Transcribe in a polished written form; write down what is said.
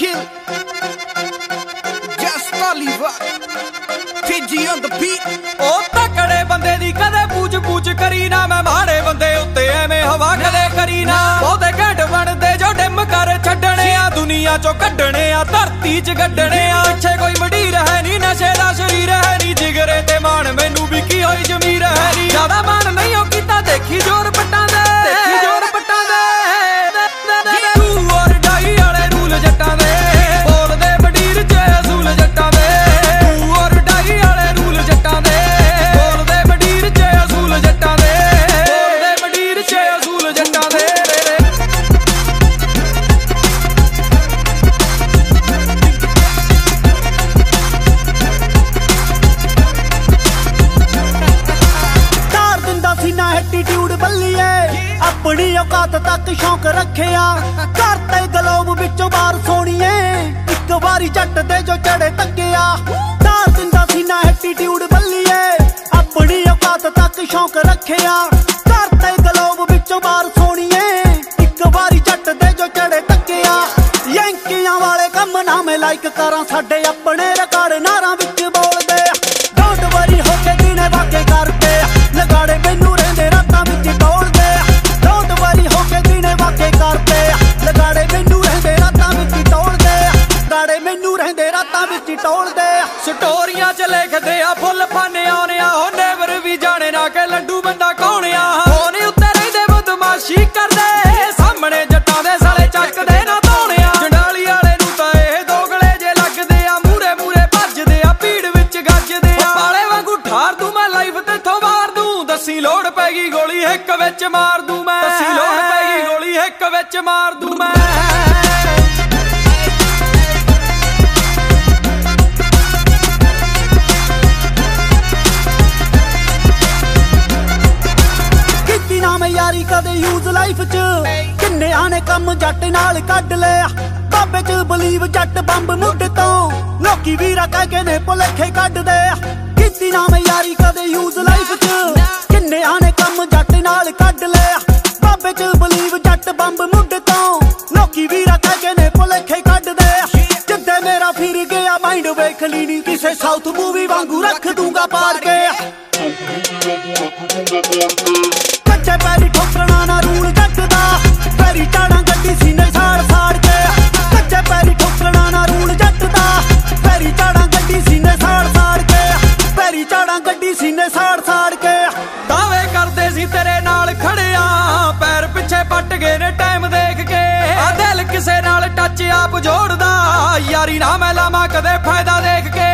kill. Just Oliver, TG on the beat. ਉਹ ਤਕੜੇ ਬੰਦੇ ਦੀ ਕਦੇ ਪੂਛ ਪੂਛ ਕਰੀ ਨਾ, ਮੈਂ ਮਾੜੇ ਬੰਦੇ ਉੱਤੇ ਐਵੇਂ ਹਵਾ ਕਦੇ ਕਰੀ ਨਾ। ਬਹੁਤੇ ਘੈਂਟ ਬਣਦੇ ਜੋ ਡਿਮ ਕਰ ਛੱਡਣੇ ਆ, ਦੁਨੀਆ ਚੋਂ ਕੱਢਣੇ ਆ, ਧਰਤੀ 'ਚ ਗੱਡਣੇ ਆ। ਪਿੱਛੇ ਕੋਈ ਮੰਡੀਰ ਹੈ ਨੀ, ਨਸ਼ੇ ਦਾ ਸ਼ਰੀਰ ਹੈ ਨੀ, ਜਿਗਰੇ ਤੇ ਮਾਣ ਮੈਨੂੰ ਵੀ ਕੀ ਹੋਈ ਜ਼ਮੀਰ ਹੈ ਨੀ। ਜ਼ਿਆਦਾ ਮਾਣ ਨਹੀਂ ਉਹ ਕੀਤਾ, ਦੇਖੀ ਜ਼ੋਰ ਪੱਟਾਂ ਦੇ, ਦੇਖੀ ਜ਼ੋਰ ਪੱਟਾਂ ਦੇ। ਤੂੰ ਔਰ ਡਾਈ ਵਾਲੇ ਰੂਲ ਜੱਟਾਂ ਦੇ, ਬੋਲਦੇ ਮੰਡੀਰ 'ਚ ਅਸੂਲ ਜੱਟਾਂ ਦੇ। ਤੂੰ ਔਰ ਡਾਈ ਵਾਲੇ ਰੂਲ ਜੱਟਾਂ ਦੇ, ਬੋਲਦੇ ਮੰਡੀਰ 'ਚ ਅਸੂਲ ਜੱਟਾਂ ਦੇ, ਬੋਲਦੇ ਮੰਡੀਰ 'ਚ ਅਸੂਲ ਜੱਟਾਂ ਦੇ। ਐਟੀਟਿਊਡ ਬੱਲੀਏ ਆਪਣੀ ਔਕਾਤ ਤੱਕ ਸ਼ੌਂਕ ਰੱਖਿਆ, ਘਰ ਤੇ ਗਲੋਬ ਵਿੱਚੋਂ ਬਾਹਰ ਸੋਣੀਏ, ਇੱਕ ਵਾਰੀ ਜੱਟ ਦੇ ਜੋ ਚੜੇ ਤੱਕਿਆ। ਧਾਰ ਦਿੰਦਾ ਸੀ ਨਾ ਐਟੀਟਿਊਡ ਬੱਲੀਏ ਆਪਣੀ ਔਕਾਤ ਤੱਕ ਸ਼ੌਂਕ ਰੱਖਿਆ, ਘਰ ਤੇ ਗਲੋਬ ਵਿੱਚੋਂ ਬਾਹਰ ਸੋਣੀਏ, ਇੱਕ ਵਾਰੀ ਜੱਟ ਦੇ ਜੋ ਚੜੇ ਤੱਕਿਆ। ਯੈਂਕੀਆਂ ਵਾਲੇ ਕੰਮ ਨਾ ਮੈਂ ਲਾਈਕ ਕਰਾਂ, ਸਾਡੇ ਆਪਣੇ ਰਿਕਾਰਡ ਨਾਰਾਂ ਵਿੱਚ ਬੋਲਦੇ ਆ। ਡੋਂਟ ਵਰੀ ਹੋ ਕੇ ਦਿਨੇ ਵਾਕੇ ਕਰਦੇ ਲਗਾੜੇ ਮੈਨੂੰ ਰਹਿੰਦੇ ਰਾਤਾਂ ਵਿੱਚ ਟੋਲਦੇ। ਡੋਂਟ ਵਰੀ ਹੋ ਕੇ ਦਿਨੇ ਵਾਕੇ ਕਰਦੇ ਲਗਾੜੇ ਮੈਨੂੰ ਰਹਿੰਦੇ ਰਾਤਾਂ ਵਿੱਚ ਟੋਲਦੇ, ਲਗਾੜੇ ਮੈਨੂੰ ਰਹਿੰਦੇ ਰਾਤਾਂ ਵਿੱਚ ਟੋਲਦੇ। ਸਟੋਰੀਆਂ 'ਚ ਲਿਖਦੇ ਆ ਫੁੱਲ ਫਾਨੇ ਆਉਣੇ ਆ, ਉਹ ਨੇਵਰ ਵੀ ਜਾਣੇ ਨਾ ਕਿ ਲੱਡੂ ਬੰਦਾ ਕੌਣ ਆ। ਫੋਨ ਉੱਤੇ ਰਹਿੰਦੇ ਬਦਮਾਸ਼ੀ ਕਰਦੇ, ਸਾਹਮਣੇ ਜੱਟਾਂ ਦੇ ਸਾਲੇ ਚੱਕਦੇ ਨਾ ਧੋਣਿਆ। ਜੰਡਾਲੀ ਵਾਲੇ ਨੂੰ ਤਾਂ ਇਹ ਦੋਗਲੇ ਜੇ ਲੱਗਦੇ ਆ, ਮੂਰੇ ਮੂਰੇ ਭੱਜਦੇ ਆ, ਭੀੜ ਵਿੱਚ ਗੱਜਦੇ ਆ। ਪਾਲੇ ਵਾਂਗੂ ਠਾਰ ਦੂੰ ਮੈਂ ਲਾਈਵ ਤੇਥੋਂ ਮਾਰ ਦੂੰ, ਦੱਸੀ ਲੋੜ ਪੈ ਗਈ ਗੋਲੀ ਹਿੱਕ ਵਿੱਚ ਮਾਰ ਦੂੰ ਮੈਂ, ਦੱਸੀ ਲੋੜ ਪੈ ਗਈ ਗੋਲੀ ਹਿੱਕ ਵਿੱਚ ਮਾਰ ਦੂੰ ਮੈਂ। ਕੀਤੀ ਨਾ ਮੈਂ ਯਾਰੀ ਕਦੇ ਯੂਜ਼ ਲਾਈਫ 'ਚ, ਕਿੰਨਿਆਂ ਨੇ ਕੰਮ ਜੱਟ ਨਾਲ ਕੱਢ ਲਿਆ। ਬਾਬੇ 'ਚ ਬਲੀਵ ਜੱਟ ਬੰਬ ਮੁੱਢ ਤੋਂ, ਲੋਕੀ ਵੀਰਾ ਕਹਿ ਕੇ ਨੇ ਭੁਲੇਖੇ ਕੱਢਦੇ ਆ। ਕੀਤੀ ਨਾ ਮੈਂ ਯਾਰੀ ਕਦੇ ਯੂਜ਼ ਲਾਈਫ 'ਚ, ਕਿੰਨਿਆਂ ਨੇ ਕੰਮ ਜੱਟ ਨਾਲ ਕੱਢ ਲਿਆ। ਬਾਬੇ 'ਚ ਬਲੀਵ ਜੱਟ ਬੰਬ ਮੁੱਢ ਤੋਂ, ਲੋਕੀ ਵੀਰਾ ਕਹਿ ਕੇ ਨੇ ਭੁਲੇਖੇ ਕੱਢਦੇ ਆ। ਜਿੱਦੇ ਮੇਰਾ ਫਿਰ ਗਿਆ ਮਾਈਂਡ ਵੇਖ ਲਈ ਨੀ, ਕਿਸੇ ਸਾਊਥ ਮੂਵੀ ਵਾਂਗੂ ਰੱਖ ਦੂੰਗਾ ਪਾੜ ਕੇ। ਕੱਚੇ ਪੈਰੀ ਠੋਕਣਾ ਨਾ ਰੂਲ ਜੱਟ ਦਾ, ਪੈਰੀ ਟਾੜਾਂ ਗੱਡੀ ਸੀਨੇ ਸਾੜ ਸਾੜ ਕੇ। ਕੱਚੇ ਪੈਰੀ ਠੋਕਣਾ ਨਾ ਰੂਲ ਜੱਟ ਦਾ, ਪੈਰੀ ਟਾੜਾਂ ਗੱਡੀ ਸੀਨੇ ਸਾੜ ਸਾੜ ਕੇ, ਪੈਰੀ ਟਾੜਾਂ ਗੱਡੀ ਸੀਨੇ ਸਾੜ ਸਾੜ ਕੇ। ਦਾਅਵੇ ਕਰਦੇ ਸੀ ਤੇਰੇ ਨਾਲ ਖੜਿਆ, ਪੈਰ ਪਿੱਛੇ ਪੱਟ ਗਏ ਨੇ ਟਾਈਮ ਦੇਖ ਕੇ। ਆ ਦਿਲ ਕਿਸੇ ਨਾਲ ਟੱਚ ਆਪ ਜੋੜਦਾ, ਯਾਰੀ ਨਾ ਮੈਂ ਲਾਵਾਂ ਕਦੇ ਫਾਇਦਾ ਦੇਖ ਕੇ।